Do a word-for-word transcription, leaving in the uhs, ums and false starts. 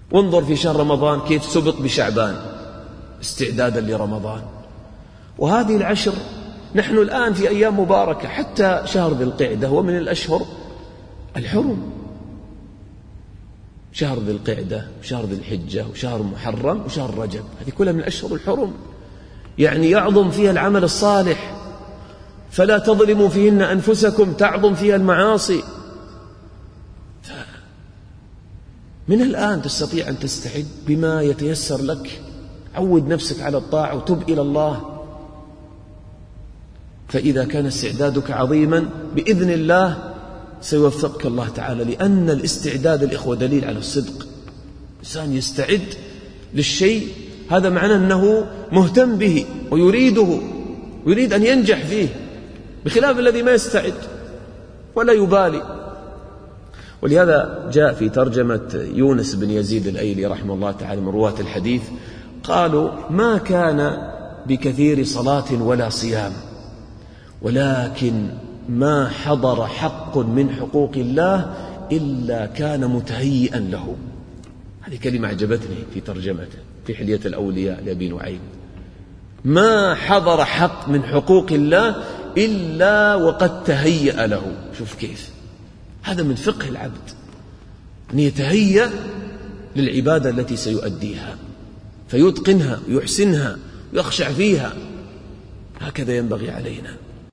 وانظر في شهر رمضان كيف سبق بشعبان استعدادا لرمضان. وهذه العشر نحن الآن في أيام مباركة، حتى شهر ذي القعدة هو من الأشهر الحرم، شهر ذي القعدة وشهر ذي الحجة وشهر محرم وشهر رجب، هذه كلها من الأشهر الحرم، يعني يعظم فيها العمل الصالح، فلا تظلموا فيهن أنفسكم، تعظم فيها المعاصي. من الآن تستطيع أن تستعد بما يتيسر لك، عود نفسك على الطاعة وتب إلى الله. فإذا كان استعدادك عظيما بإذن الله سيوفقك الله تعالى، لأن الاستعداد الإخوة دليل على الصدق. إنسان يستعد للشيء هذا معناه أنه مهتم به ويريده، يريد أن ينجح فيه، بخلاف الذي ما يستعد ولا يبالي. ولهذا جاء في ترجمة يونس بن يزيد الأيلي رحمه الله تعالى من رواة الحديث، قالوا: ما كان بكثير صلاة ولا صيام، ولكن ما حضر حق من حقوق الله إلا كان متهيئا له. هذه كلمة عجبتني في ترجمته في حلية الأولياء لأبي نعيم. ما حضر حق من حقوق الله إلا وقد تهيأ له. شوف كيف، هذا من فقه العبد أن يتهيأ للعبادة التي سيؤديها، فيتقنها ويحسنها ويخشع فيها. هكذا ينبغي علينا.